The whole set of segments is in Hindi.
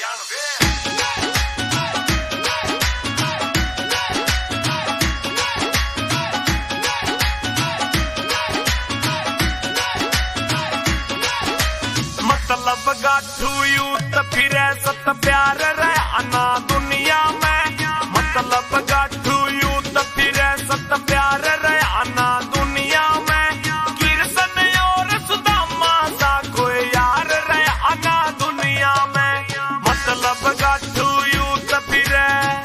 मतलब गाठू यूत फिरे सत प्यार रहे आना दुनिया में। मतलब गाठू यूत फिरे सत प्यार रहे आना दुनिया में। कृष्ण और सुदामा सा कोई यार रहे आना दुनिया में। मतलब गाठू यूत फिरे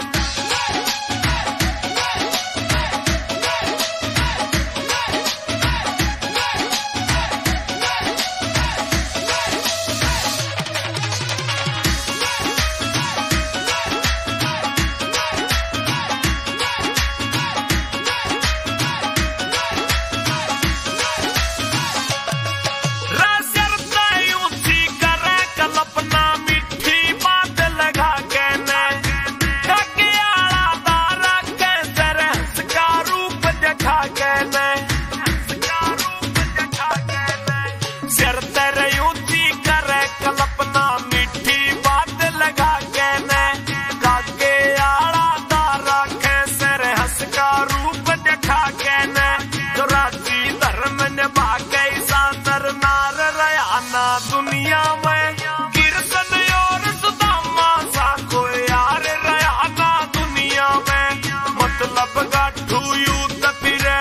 दुनिया में। कृष्ण और सुदामा सा कोई यार रहा ना दुनिया में। मतलब गाठू यूत फिरे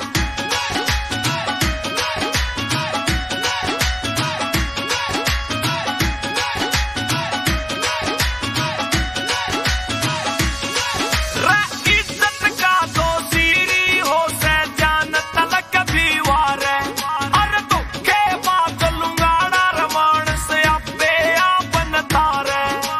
इज्जत का दो सीरी हो से जान तलक भी वारे। अरे दुखे बात लुंगाड़ा रमान से अपे आपन तारे।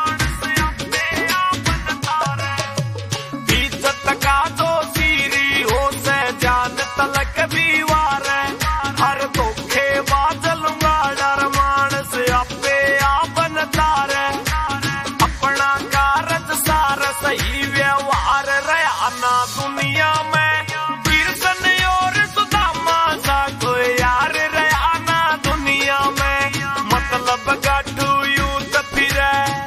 इज्जत का दो सीरी हो से जान तलक भी वारे। हर दुखे बात लुंगाड़ा रमान से अपे आपन तारे। अपना कारज सार सही व्यवहार रहा ना दुनिया में। कृष्ण और सुदामा सा कोई यार रहा ना दुनिया में। मतलब गाठू यूत फिरे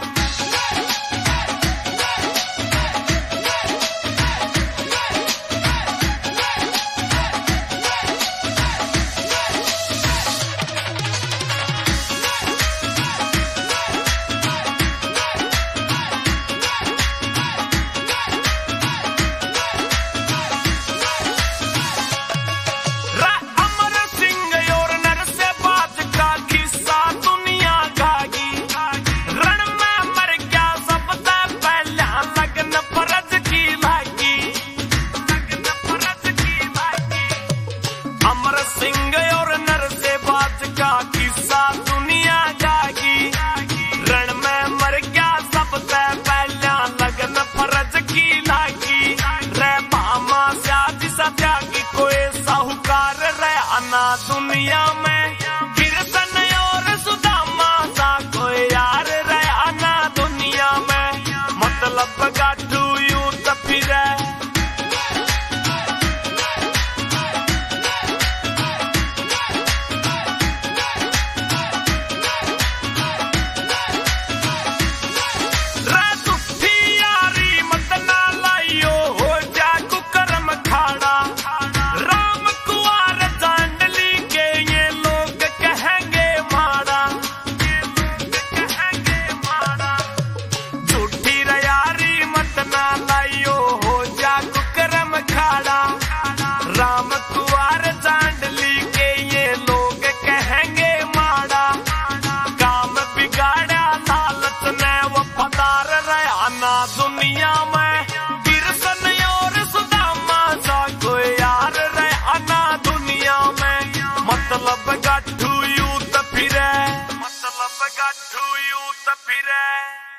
दुनिया में। कृष्ण और सुदामा सा कोई यार रहा ना दुनिया में। मतलब गाठू यूत फिरे राम कुआर चांडली के ये लोग कहेंगे माड़ा। काम बिगाड़ा लालच ने वफादार रहा ना दुनिया में। कृष्ण और सुदामा सा कोई यार रहा ना दुनिया में। मतलब गाठू यूत फिरे। मतलब गाठू यूत फिरे।